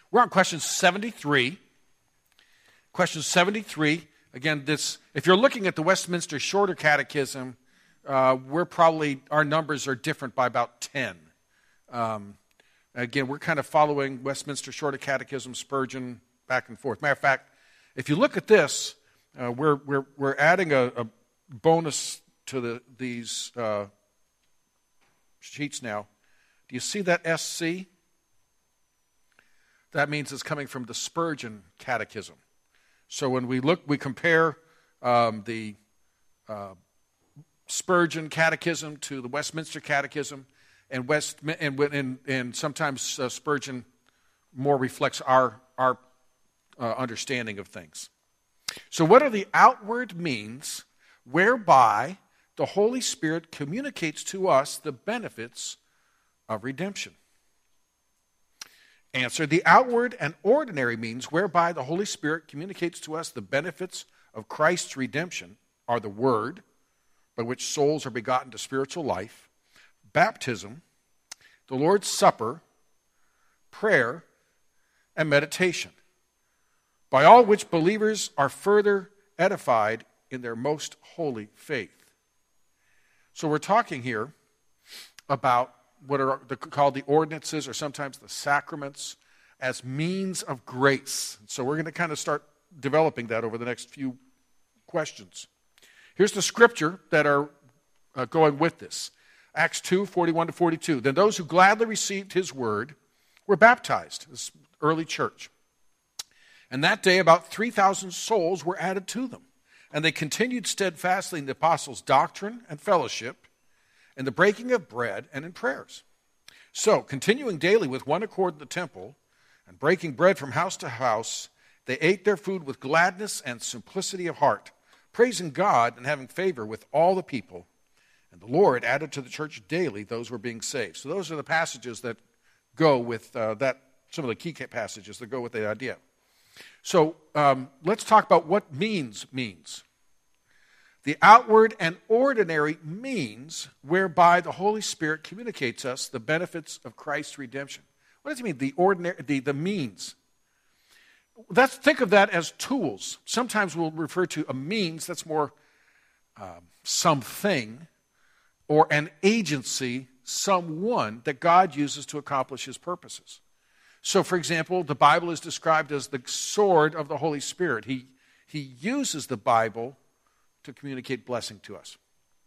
We're on question 73. Question 73. Again, if you're looking at the Westminster Shorter Catechism, our numbers are different by about 10. Again, we're kind of following Westminster Shorter Catechism, Spurgeon, back and forth. Matter of fact, if you look at this, we're adding a bonus to these sheets now. Do you see that SC? That means it's coming from the Spurgeon Catechism. So when we compare the Spurgeon Catechism to the Westminster Catechism, and sometimes Spurgeon more reflects our understanding of things. So what are the outward means whereby the Holy Spirit communicates to us the benefits of redemption? Answer: the outward and ordinary means whereby the Holy Spirit communicates to us the benefits of Christ's redemption are the Word, by which souls are begotten to spiritual life, baptism, the Lord's Supper, prayer, and meditation, by all which believers are further edified in their most holy faith. So we're talking here about what are called the ordinances, or sometimes the sacraments, as means of grace. So we're going to kind of start developing that over the next few questions. Here's the scripture that are going with this. Acts 2:41-42. Then those who gladly received his word were baptized. This early church. And that day about 3,000 souls were added to them. And they continued steadfastly in the apostles' doctrine and fellowship, in the breaking of bread, and in prayers. So, continuing daily with one accord in the temple, and breaking bread from house to house, they ate their food with gladness and simplicity of heart, praising God and having favor with all the people. And the Lord added to the church daily those who were being saved. So those are the passages that go with that, some of the key passages that go with the idea. So let's talk about what means. The outward and ordinary means whereby the Holy Spirit communicates us the benefits of Christ's redemption. What does it mean, the means? Think of that as tools. Sometimes we'll refer to a means that's more something, or an agency, someone that God uses to accomplish his purposes. So, for example, the Bible is described as the sword of the Holy Spirit. He uses the Bible to communicate blessing to us.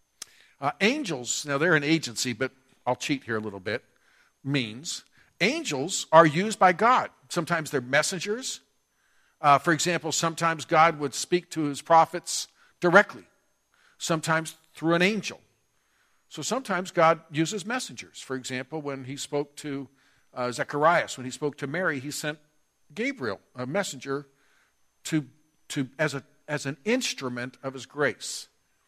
Angels, now they're an agency, but I'll cheat here a little bit, means angels are used by God. Sometimes they're messengers. For example, sometimes God would speak to his prophets directly, sometimes through an angel. So sometimes God uses messengers. For example, when he spoke to Zacharias, when he spoke to Mary, he sent Gabriel, a messenger, as an instrument of his grace.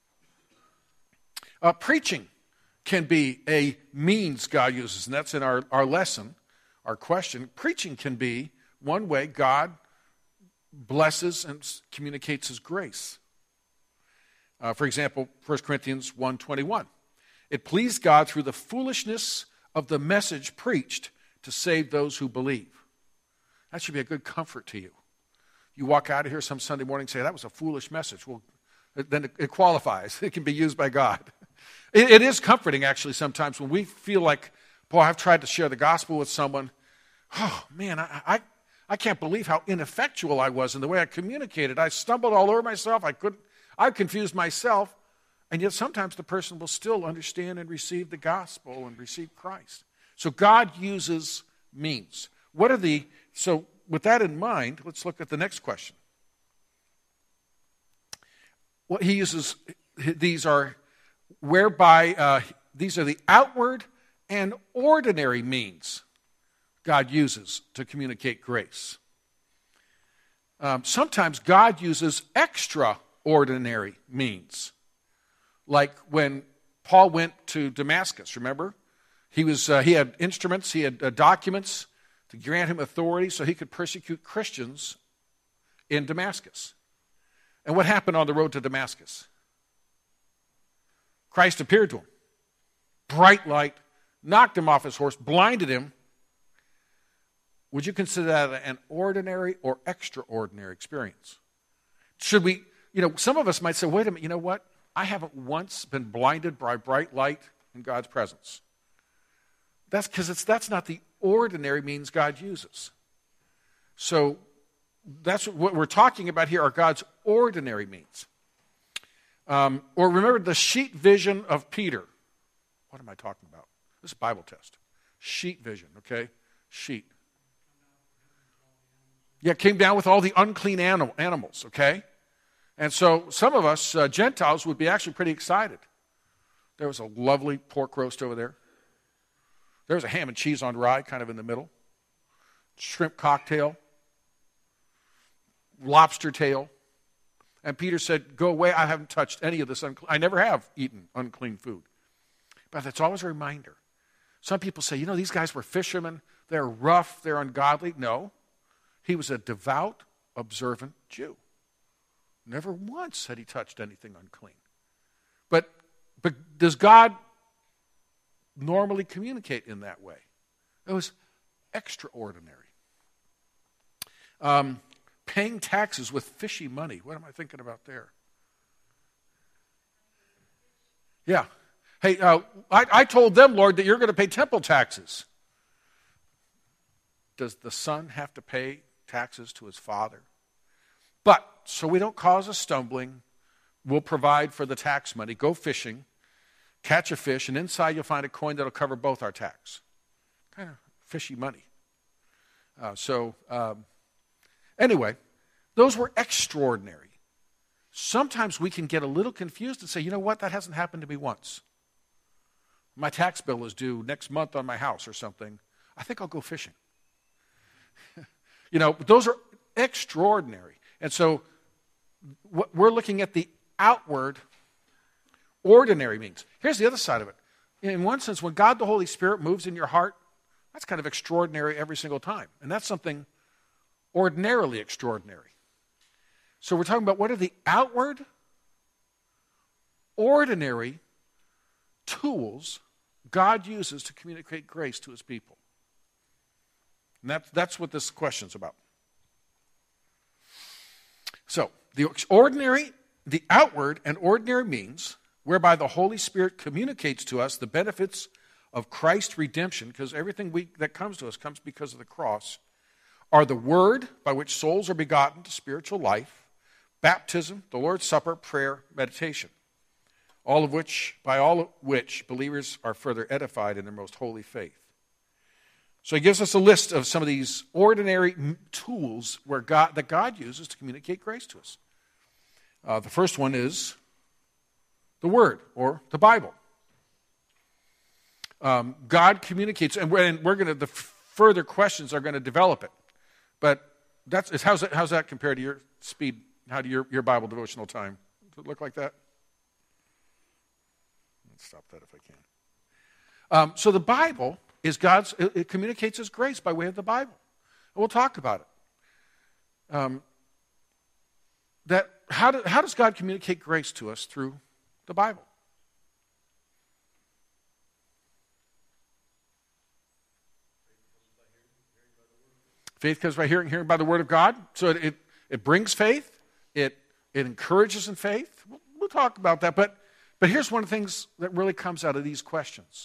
Preaching can be a means God uses, and that's in our lesson, our question. Preaching can be one way God blesses and communicates his grace. For example, 1 Corinthians 1:21. It pleased God through the foolishness of the message preached to save those who believe. That should be a good comfort to you. You walk out of here some Sunday morning and say, that was a foolish message. Well, then it qualifies. It can be used by God. It is comforting, actually, sometimes when we feel like, boy, I've tried to share the gospel with someone. Oh, man, I can't believe how ineffectual I was in the way I communicated. I stumbled all over myself. I confused myself. And yet sometimes the person will still understand and receive the gospel and receive Christ. So God uses means. So with that in mind, let's look at the next question. What he uses, these are the outward and ordinary means God uses to communicate grace. Sometimes God uses extraordinary means. Like when Paul went to Damascus, remember? He had instruments, he had documents to grant him authority so he could persecute Christians in Damascus. And what happened on the road to Damascus? Christ appeared to him. Bright light, knocked him off his horse, blinded him. would you consider that an ordinary or extraordinary experience? Should we, some of us might say, wait a minute, you know what? I haven't once been blinded by bright light in God's presence. That's because that's not the ordinary means God uses. So that's what we're talking about here are God's ordinary means. Or remember the sheet vision of Peter. What am I talking about? This is a Bible test. Sheet vision, okay? Sheet. Yeah, came down with all the unclean animals, okay? And so some of us Gentiles would be actually pretty excited. There was a lovely pork roast over there. There was a ham and cheese on rye kind of in the middle. Shrimp cocktail. Lobster tail. And Peter said, go away, I haven't touched any of this. I never have eaten unclean food. But that's always a reminder. Some people say, these guys were fishermen. They're rough. They're ungodly. No. He was a devout, observant Jew. Never once had he touched anything unclean. But does God normally communicate in that way? It was extraordinary. Paying taxes with fishy money. What am I thinking about there? Yeah. Hey, I told them, Lord, that you're going to pay temple taxes. Does the son have to pay taxes to his father? But, so we don't cause a stumbling, we'll provide for the tax money. Go fishing, catch a fish, and inside you'll find a coin that'll cover both our tax. Kind of fishy money. Anyway, those were extraordinary. Sometimes we can get a little confused and say, you know what, that hasn't happened to me once. My tax bill is due next month on my house or something. I think I'll go fishing. Those are extraordinary. And so we're looking at the outward ordinary means. Here's the other side of it. In one sense, when God the Holy Spirit moves in your heart, that's kind of extraordinary every single time. And that's something ordinarily extraordinary. So we're talking about what are the outward, ordinary tools God uses to communicate grace to his people. And that's what this question's about. So, the outward and ordinary means whereby the Holy Spirit communicates to us the benefits of Christ's redemption, because everything that comes to us comes because of the cross, are the word by which souls are begotten to spiritual life, baptism, the Lord's Supper, prayer, meditation, by all of which believers are further edified in their most holy faith. So he gives us a list of some of these ordinary tools that God uses to communicate grace to us. The first one is the Word, or the Bible. God communicates, and the further questions are going to develop it. But how's that compared to your speed? How do your Bible devotional time? Does it look like that? Let's stop that if I can. So the Bible is it communicates his grace by way of the Bible. And we'll talk about it. How does God communicate grace to us through the Bible? Faith comes by hearing by the Word of God. So it brings faith. It encourages in faith. We'll talk about that. But here's one of the things that really comes out of these questions.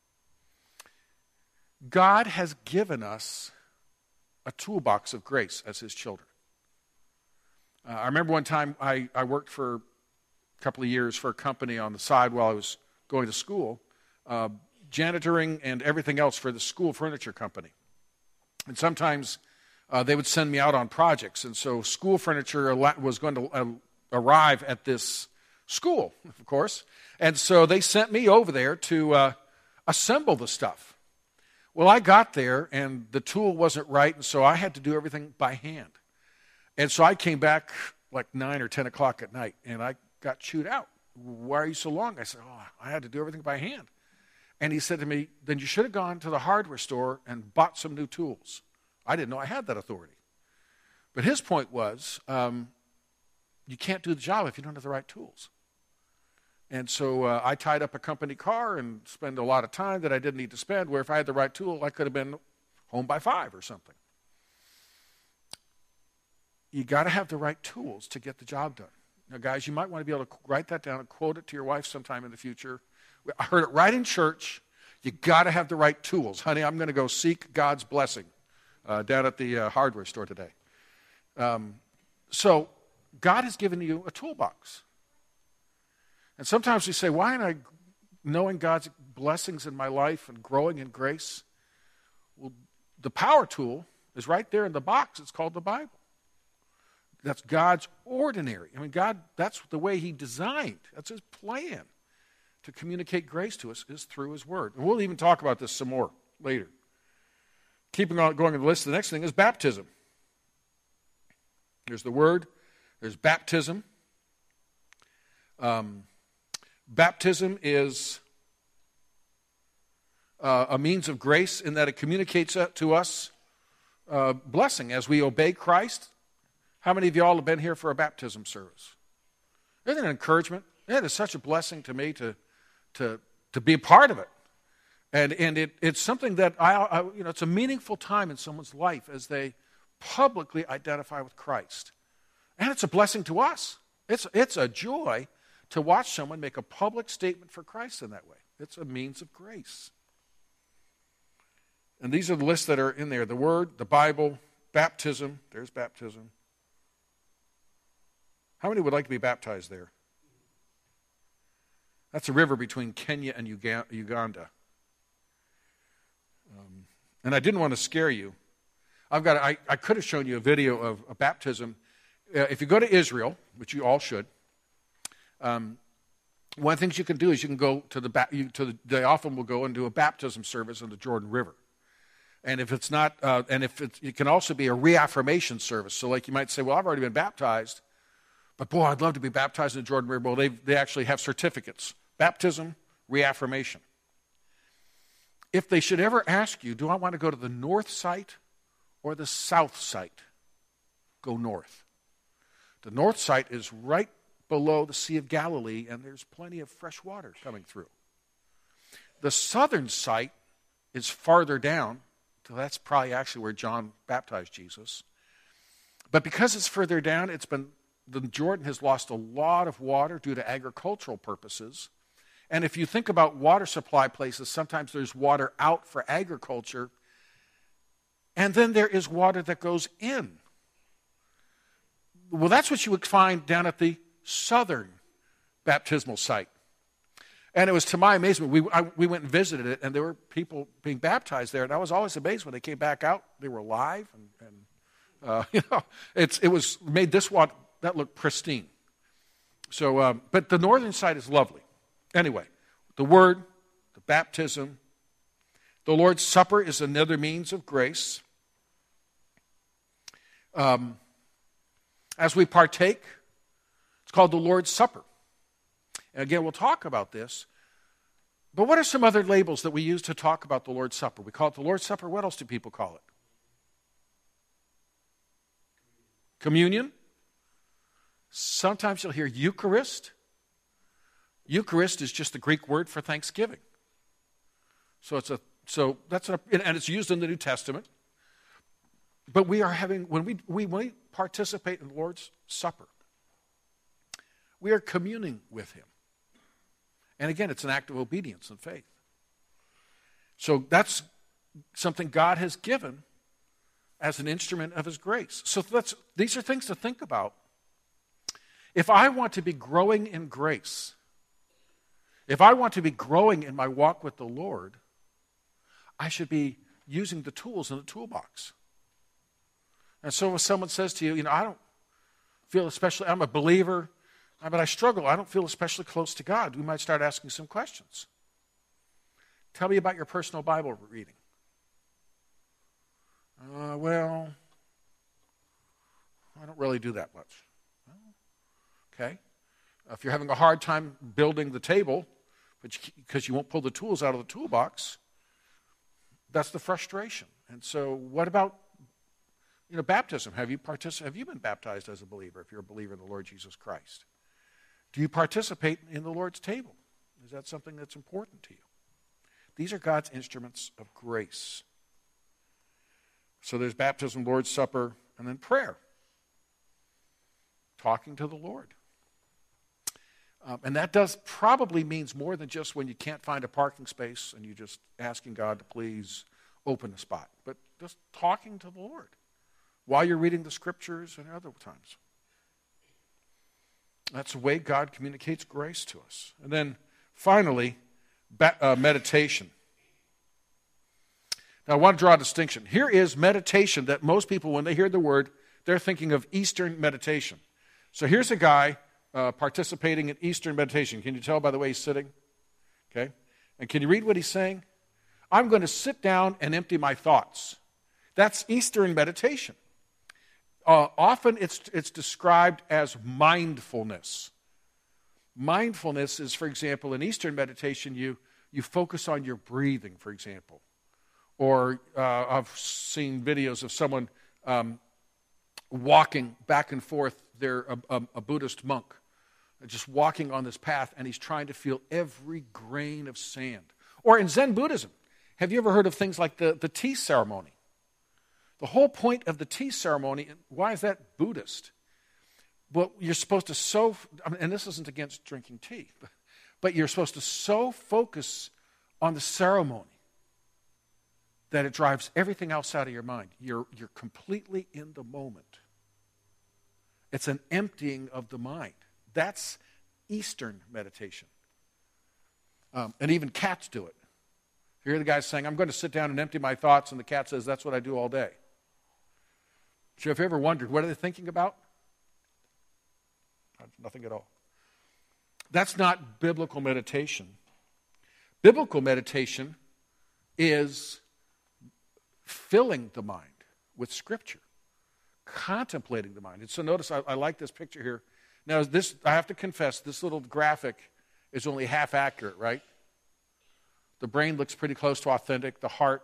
God has given us a toolbox of grace as his children. I remember one time I worked for a couple of years for a company on the side while I was going to school, janitoring and everything else for the school furniture company. And sometimes they would send me out on projects. And so school furniture was going to arrive at this school, of course. And so they sent me over there to assemble the stuff. Well, I got there, and the tool wasn't right, and so I had to do everything by hand. And so I came back like 9 or 10 o'clock at night, and I got chewed out. Why are you so long? I said, I had to do everything by hand. And he said to me, then you should have gone to the hardware store and bought some new tools. I didn't know I had that authority. But his point was, you can't do the job if you don't have the right tools. And so I tied up a company car and spent a lot of time that I didn't need to spend, where if I had the right tool, I could have been home by 5 or something. you got to have the right tools to get the job done. Now, guys, you might want to be able to write that down and quote it to your wife sometime in the future. I heard it right in church. You got to have the right tools. Honey, I'm going to go seek God's blessing down at the hardware store today. So God has given you a toolbox. And sometimes we say, why am I knowing God's blessings in my life and growing in grace? Well, the power tool is right there in the box. It's called the Bible. That's God's ordinary. I mean, God, that's the way he designed. That's his plan to communicate grace to us is through his word. And we'll even talk about this some more later. Keeping on going on the list, the next thing is baptism. There's the word. There's baptism. Baptism is a means of grace in that it communicates to us blessing as we obey Christ. How many of y'all have been here for a baptism service? Isn't it an encouragement? It is such a blessing to me to be a part of it. And it's something that, it's a meaningful time in someone's life as they publicly identify with Christ. And it's a blessing to us. It's a joy to watch someone make a public statement for Christ in that way. It's a means of grace. And these are the lists that are in there. The Word, the Bible, baptism. There's baptism. How many would like to be baptized there? That's a river between Kenya and Uganda. And I didn't want to scare you. I could have shown you a video of a baptism. If you go to Israel, which you all should, one of the things you can do is you can go to they often will go and do a baptism service in the Jordan River. And if it's not, it can also be a reaffirmation service. So like you might say, well, I've already been baptized, but boy, I'd love to be baptized in the Jordan River. Well, they actually have certificates. Baptism, reaffirmation. If they should ever ask you, do I want to go to the north site or the south site? Go north. The north site is right below the Sea of Galilee, and there's plenty of fresh water coming through. The southern site is farther down, so that's probably actually where John baptized Jesus. But because it's further down, the Jordan has lost a lot of water due to agricultural purposes. And if you think about water supply places, sometimes there's water out for agriculture, and then there is water that goes in. Well, that's what you would find down at the southern baptismal site. And it was to my amazement, we went and visited it, and there were people being baptized there, and I was always amazed when they came back out. They were alive, and it was made this water that looked pristine. So, but the northern side is lovely. Anyway, the Word, the baptism, the Lord's Supper is another means of grace. As we partake, it's called the Lord's Supper. And again, we'll talk about this. But what are some other labels that we use to talk about the Lord's Supper? We call it the Lord's Supper. What else do people call it? Communion. Sometimes you'll hear Eucharist. Eucharist is just the Greek word for Thanksgiving. And it's used in the New Testament. But we are when we participate in the Lord's Supper, we are communing with him. And again, it's an act of obedience and faith. So that's something God has given as an instrument of his grace. So these are things to think about. If I want to be growing in grace, if I want to be growing in my walk with the Lord, I should be using the tools in the toolbox. And so when someone says to you, I don't feel especially, I'm a believer, but I struggle, I don't feel especially close to God, we might start asking some questions. Tell me about your personal Bible reading. Well, I don't really do that much. Okay. If you're having a hard time building the table, because you won't pull the tools out of the toolbox, that's the frustration. And so what about, baptism? Have you been baptized as a believer, if you're a believer in the Lord Jesus Christ? Do you participate in the Lord's table? Is that something that's important to you? These are God's instruments of grace. So there's baptism, Lord's Supper, and then prayer. talking to the Lord. And that does probably means more than just when you can't find a parking space and you're just asking God to please open a spot, but just talking to the Lord while you're reading the scriptures and other times. That's the way God communicates grace to us. And then finally, meditation. Now I want to draw a distinction. Here is meditation that most people, when they hear the word, they're thinking of Eastern meditation. So here's a guy participating in Eastern meditation. Can you tell by the way he's sitting? Okay. And can you read what he's saying? I'm going to sit down and empty my thoughts. That's Eastern meditation. Often it's described as mindfulness. Mindfulness is, for example, in Eastern meditation, you focus on your breathing, for example. Or I've seen videos of someone walking back and forth. They're a Buddhist monk, just walking on this path, and he's trying to feel every grain of sand. Or in Zen Buddhism, have you ever heard of things like the tea ceremony? The whole point of the tea ceremony, why is that Buddhist? Well, you're supposed to and this isn't against drinking tea, but you're supposed to so focus on the ceremony that it drives everything else out of your mind. You're completely in the moment. It's an emptying of the mind. That's Eastern meditation. And even cats do it. You hear the guy saying, I'm going to sit down and empty my thoughts, and the cat says, that's what I do all day. So have you ever wondered, what are they thinking about? Nothing at all. That's not biblical meditation. Biblical meditation is filling the mind with Scripture, contemplating the mind. And so notice, I like this picture here. Now, I have to confess, this little graphic is only half accurate, right? The brain looks pretty close to authentic. The heart,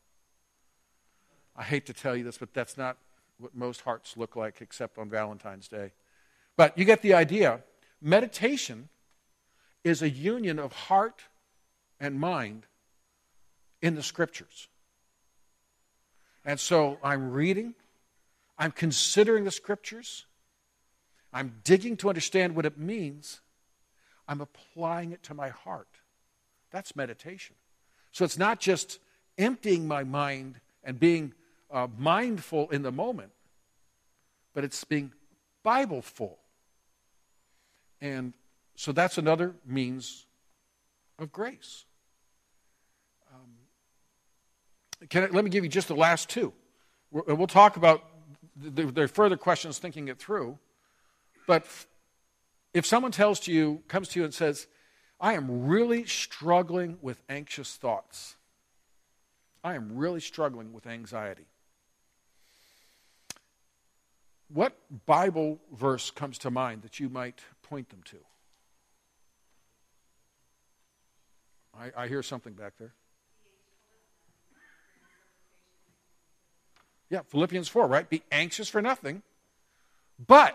I hate to tell you this, but that's not what most hearts look like except on Valentine's Day. But you get the idea. Meditation is a union of heart and mind in the Scriptures. And so I'm reading, I'm considering the Scriptures, I'm digging to understand what it means, I'm applying it to my heart. That's meditation. So it's not just emptying my mind and being mindful in the moment, but it's being Bible-full. And so that's another means of grace. Let me give you just the last two. We'll talk about there are further questions thinking it through. But if someone comes to you and says, I am really struggling with anxious thoughts. I am really struggling with anxiety. What Bible verse comes to mind that you might point them to? I hear something back there. Yeah, Philippians 4, right? Be anxious for nothing. But,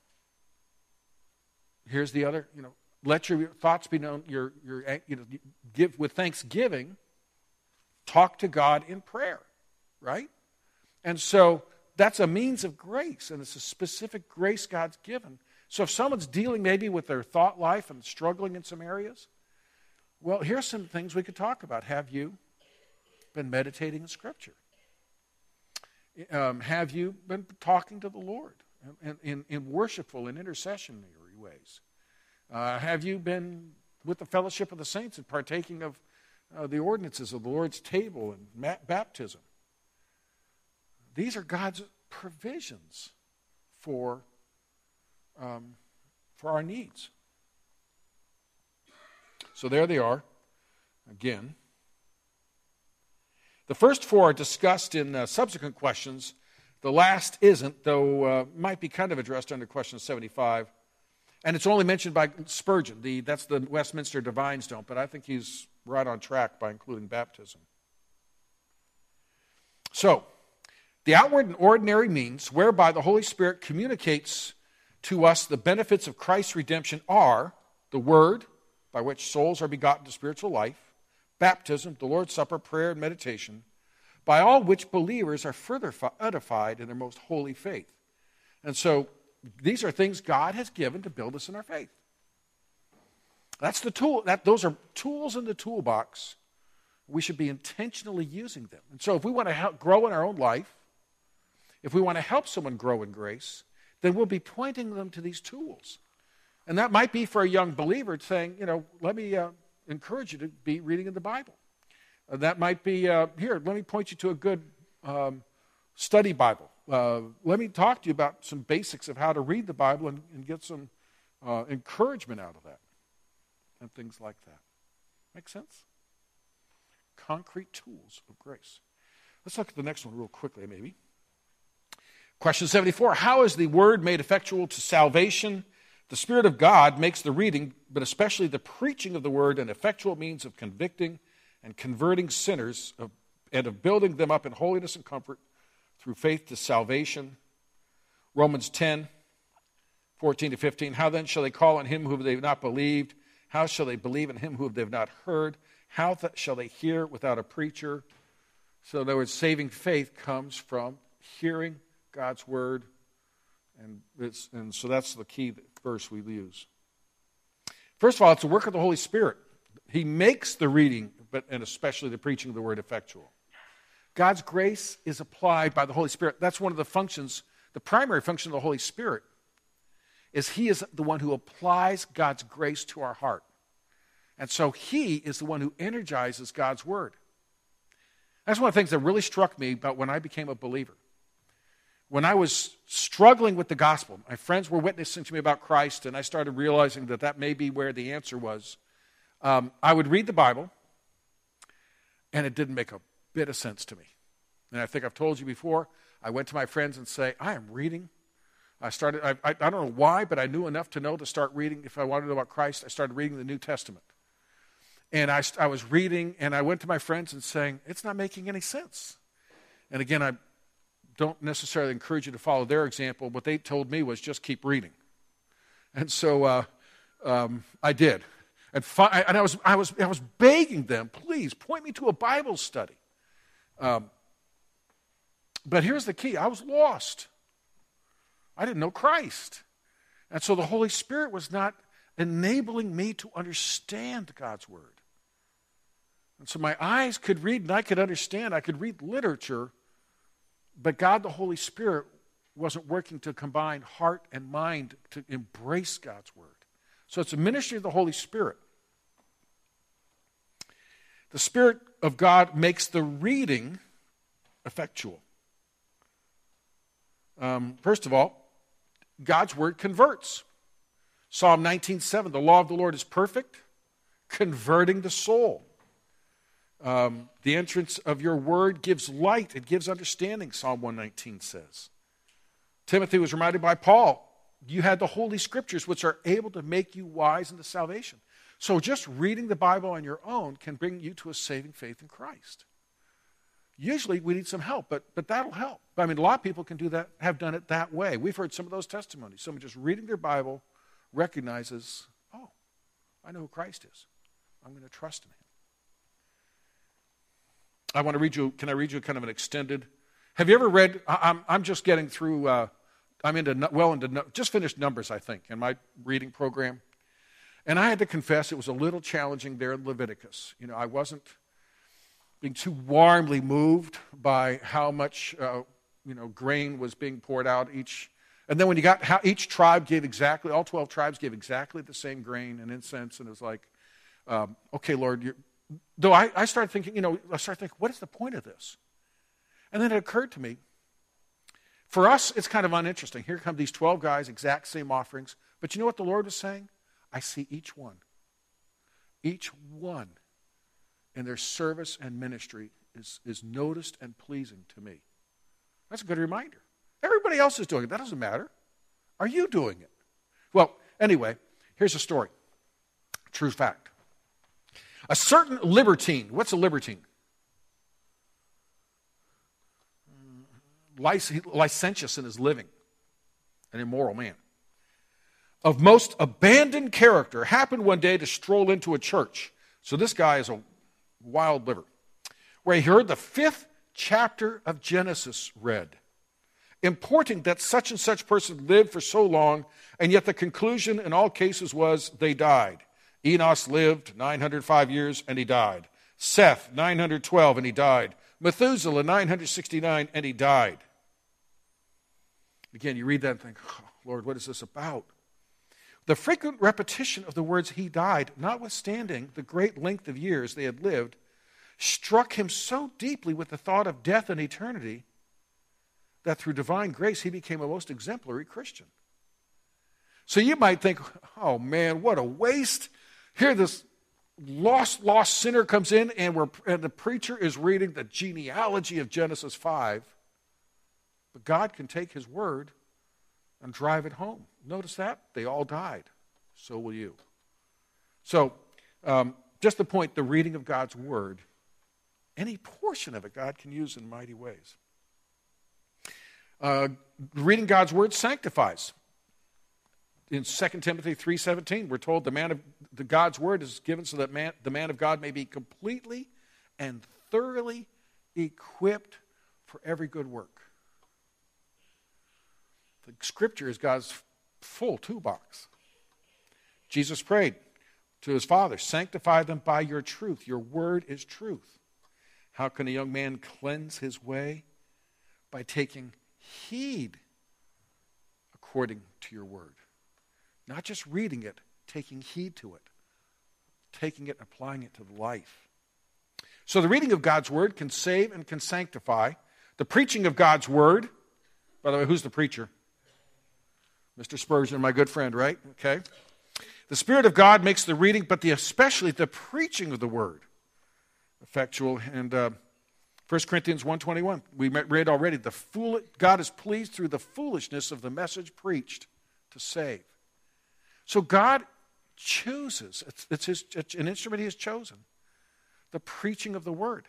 here's the other, let your thoughts be known, give with thanksgiving, talk to God in prayer, right? And so that's a means of grace, and it's a specific grace God's given. So if someone's dealing maybe with their thought life and struggling in some areas, well, here's some things we could talk about. Have you been meditating in Scripture? Have you been talking to the Lord in worshipful and intercessionary ways? Have you been with the fellowship of the saints and partaking of the ordinances of the Lord's table and baptism? These are God's provisions for our needs. So there they are, again. The first four are discussed in subsequent questions. The last isn't, though might be kind of addressed under question 75. And it's only mentioned by Spurgeon. That's the Westminster Divines don't, but I think he's right on track by including baptism. So, the outward and ordinary means whereby the Holy Spirit communicates to us the benefits of Christ's redemption are the Word, by which souls are begotten to spiritual life, baptism, the Lord's Supper, prayer, and meditation, by all which believers are further edified in their most holy faith. And so these are things God has given to build us in our faith. That's the tool. Those are tools in the toolbox. We should be intentionally using them. And so if we want to grow in our own life, if we want to help someone grow in grace, then we'll be pointing them to these tools. And that might be for a young believer saying, let me encourage you to be reading in the Bible. That might be, here, let me point you to a good study Bible. Let me talk to you about some basics of how to read the Bible and get some encouragement out of that. And things like that. Make sense? Concrete tools of grace. Let's look at the next one real quickly, maybe. Question 74, how is the word made effectual to salvation? The Spirit of God makes the reading, but especially the preaching of the word, an effectual means of convicting and converting sinners and of building them up in holiness and comfort through faith to salvation. Romans 10, 14 to 15, how then shall they call on him whom they have not believed? How shall they believe in him whom they have not heard? How shall they hear without a preacher? So in other words, saving faith comes from hearing God's word. And so that's the key verse we use. First of all, it's the work of the Holy Spirit. He makes the reading, and especially the preaching of the word, effectual. God's grace is applied by the Holy Spirit. That's one of the functions, the primary function of the Holy Spirit, is he is the one who applies God's grace to our heart. And so he is the one who energizes God's word. That's one of the things that really struck me about when I became a believer. When I was struggling with the gospel, my friends were witnessing to me about Christ, and I started realizing that may be where the answer was. I would read the Bible, and it didn't make a bit of sense to me. And I think I've told you before, I went to my friends and say, I am reading. I don't know why, but I knew enough to know to start reading. If I wanted to know about Christ, I started reading the New Testament. And I was reading, and I went to my friends and saying, it's not making any sense. And again, I don't necessarily encourage you to follow their example. What they told me was just keep reading. And so I did. And I was begging them, please, point me to a Bible study. But here's the key. I was lost. I didn't know Christ. And so the Holy Spirit was not enabling me to understand God's word. And so my eyes could read and I could understand. I could read literature, but God the Holy Spirit wasn't working to combine heart and mind to embrace God's word. So it's a ministry of the Holy Spirit. The Spirit of God makes the reading effectual. First of all, God's word converts. Psalm 19:7, the law of the Lord is perfect, converting the soul. The entrance of your word gives light, it gives understanding, Psalm 119 says. Timothy was reminded by Paul, you had the Holy Scriptures which are able to make you wise unto salvation. So just reading the Bible on your own can bring you to a saving faith in Christ. Usually we need some help, but that'll help. I mean, a lot of people can do that, have done it that way. We've heard some of those testimonies. Someone just reading their Bible recognizes, oh, I know who Christ is. I'm going to trust in him. I want to read you, can I read you kind of an extended, have you ever read, I'm just getting through, just finished Numbers, I think, in my reading program. And I had to confess it was a little challenging there in Leviticus. You know, I wasn't being too warmly moved by how much, grain was being poured out each. And then when you got how each tribe gave exactly, all 12 tribes gave exactly the same grain and incense. And it was like, okay, Lord, though I started thinking, what is the point of this? And then it occurred to me, for us, it's kind of uninteresting. Here come these 12 guys, exact same offerings. But you know what the Lord was saying? I see each one in their service and ministry is noticed and pleasing to me. That's a good reminder. Everybody else is doing it. That doesn't matter. Are you doing it? Well, anyway, here's a story. True fact. A certain libertine. What's a libertine? Licentious in his living. An immoral man. Of most abandoned character, happened one day to stroll into a church. So this guy is a wild liver. Where he heard the 5th chapter of Genesis read. Important that such and such person lived for so long, and yet the conclusion in all cases was they died. Enos lived 905 years, and he died. Seth, 912, and he died. Methuselah, 969, and he died. Again, you read that and think, oh, Lord, what is this about? The frequent repetition of the words he died, notwithstanding the great length of years they had lived, struck him so deeply with the thought of death and eternity that through divine grace he became a most exemplary Christian. So you might think, oh man, what a waste. Here this lost sinner comes in and the preacher is reading the genealogy of Genesis 5. But God can take his word and drive it home. Notice that? They all died. So will you. So, just the point, the reading of God's word, any portion of it God can use in mighty ways. Reading God's word sanctifies. In 2 Timothy 3:17, we're told the God's word is given so that the man of God may be completely and thoroughly equipped for every good work. The Scripture is God's full toolbox. Jesus prayed to his Father, sanctify them by your truth. Your word is truth. How can a young man cleanse his way? By taking heed according to your word. Not just reading it, taking heed to it. Taking it, applying it to life. So the reading of God's word can save and can sanctify. The preaching of God's word, by the way, who's the preacher? Mr. Spurgeon, my good friend, right? Okay. The Spirit of God makes the reading, but especially the preaching of the word effectual. And 1 Corinthians 1:21, we read already, God is pleased through the foolishness of the message preached to save. So God chooses, it's an instrument he has chosen, the preaching of the word.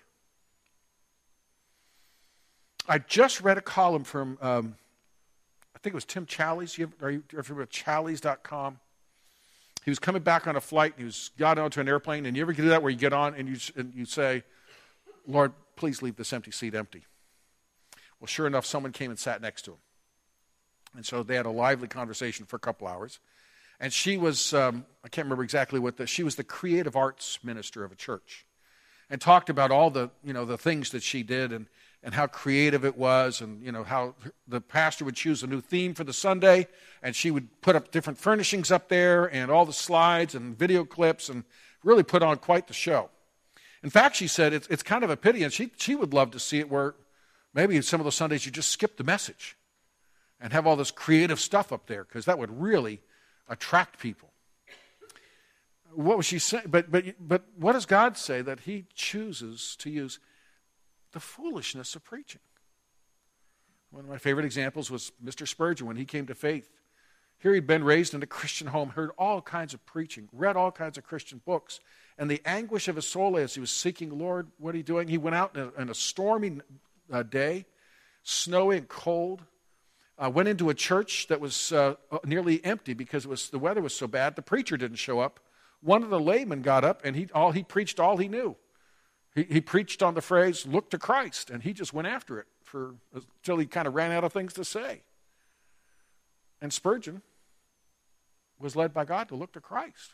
I just read a column from I think it was Tim Challies. Are you familiar with Challies.com? He was coming back on a flight, and he got onto an airplane, and you ever do that where you get on and you say, Lord, please leave this empty seat empty. Well, sure enough, someone came and sat next to him. And so they had a lively conversation for a couple hours. And she was, I can't remember exactly she was the creative arts minister of a church. And talked about all the things that she did and how creative it was, and how the pastor would choose a new theme for the Sunday, and she would put up different furnishings up there and all the slides and video clips and really put on quite the show. In fact, she said it's kind of a pity, and she would love to see it where maybe some of those Sundays you just skip the message and have all this creative stuff up there, because that would really attract people. What was she saying? But what does God say? That he chooses to use the foolishness of preaching. One of my favorite examples was Mr. Spurgeon when he came to faith. Here he'd been raised in a Christian home, heard all kinds of preaching, read all kinds of Christian books, and the anguish of his soul as he was seeking, Lord, what are you doing? He went out in a stormy day, snowy and cold, went into a church that was nearly empty because the weather was so bad. The preacher didn't show up. One of the laymen got up, and he preached all he knew. He preached on the phrase, look to Christ, and he just went after it until he kind of ran out of things to say. And Spurgeon was led by God to look to Christ.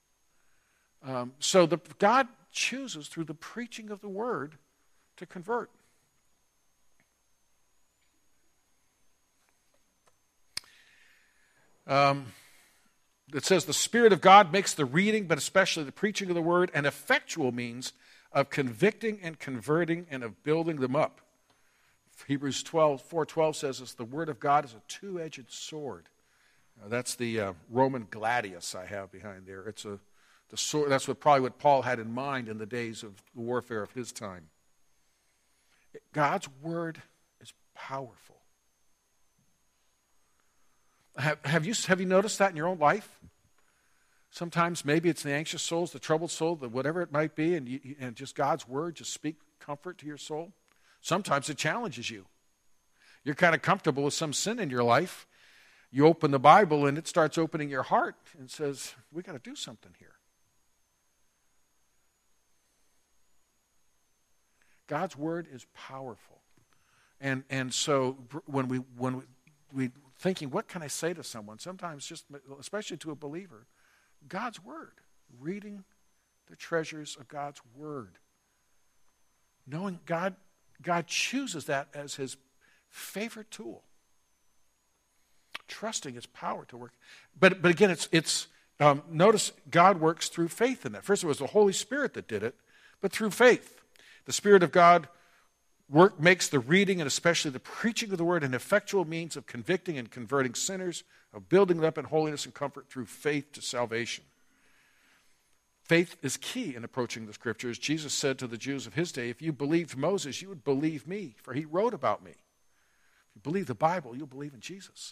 So God chooses through the preaching of the word to convert. It says the Spirit of God makes the reading, but especially the preaching of the word, an effectual means of convicting and converting and of building them up. Hebrews 4:12 says this, the word of God is a two-edged sword. That's the Roman gladius I have behind there. It's the sword. That's probably what Paul had in mind in the days of the warfare of his time. God's word is powerful. Have you noticed that in your own life? Sometimes maybe it's the anxious souls, the troubled soul, whatever it might be, and just God's word just speak comfort to your soul. Sometimes it challenges you. You're kind of comfortable with some sin in your life. You open the Bible and it starts opening your heart and says, we got to do something here. God's word is powerful. And so when we thinking, what can I say to someone? Sometimes just, especially to a believer, God's Word. Reading the treasures of God's Word. Knowing God chooses that as his favorite tool. Trusting his power to work. But again, it's notice God works through faith in that. First, it was the Holy Spirit that did it, but through faith. The Spirit of God makes the reading and especially the preaching of the Word an effectual means of convicting and converting sinners, of building them up in holiness and comfort through faith to salvation. Faith is key in approaching the Scriptures. Jesus said to the Jews of his day, if you believed Moses, you would believe me, for he wrote about me. If you believe the Bible, you'll believe in Jesus.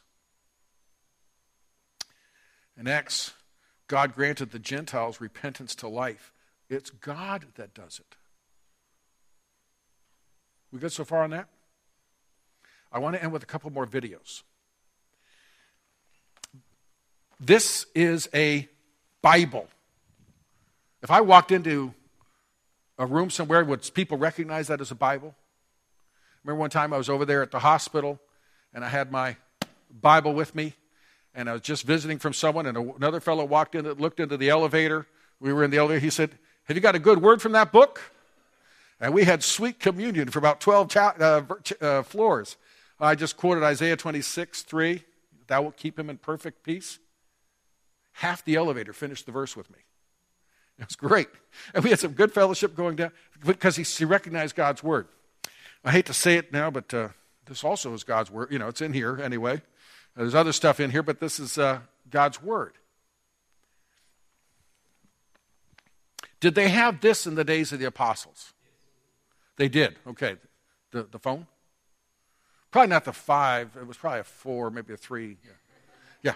In Acts, God granted the Gentiles repentance to life. It's God that does it. We good so far on that? I want to end with a couple more videos. This is a Bible. If I walked into a room somewhere, would people recognize that as a Bible? Remember one time I was over there at the hospital, and I had my Bible with me, and I was just visiting from someone, and another fellow walked in, looked into the elevator. We were in the elevator. He said, have you got a good word from that book? And we had sweet communion for about 12 floors. I just quoted Isaiah 26:3. Thou wilt keep him in perfect peace. Half the elevator finished the verse with me. It was great. And we had some good fellowship going down because he recognized God's Word. I hate to say it now, but this also is God's Word. You know, it's in here anyway. There's other stuff in here, but this is God's Word. Did they have this in the days of the apostles? They did. Okay. The phone? Probably not the 5. It was probably a 4, maybe a 3. Yeah.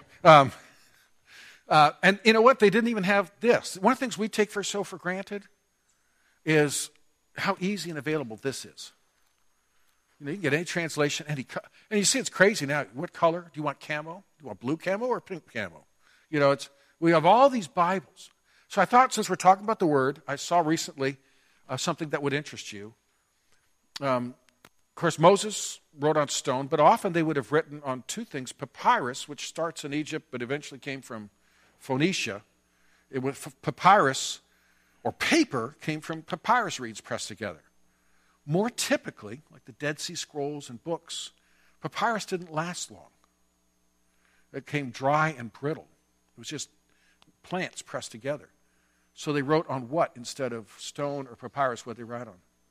And you know what? They didn't even have this. One of the things we take for granted is how easy and available this is. You know, you can get any translation, and you see it's crazy now. What color? Do you want camo? Do you want blue camo or pink camo? You know, we have all these Bibles. So I thought, since we're talking about the Word, I saw recently something that would interest you. Of course, Moses wrote on stone, but often they would have written on two things. Papyrus, which starts in Egypt but eventually came from Phoenicia. It was papyrus, or paper, came from papyrus reeds pressed together. More typically, like the Dead Sea Scrolls and books, papyrus didn't last long. It came dry and brittle. It was just plants pressed together. So they wrote on what instead of stone or papyrus? What they write on?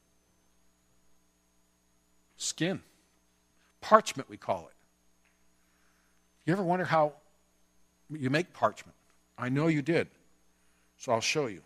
Skin. Parchment, we call it. You ever wonder how you make parchment? I know you did, so I'll show you.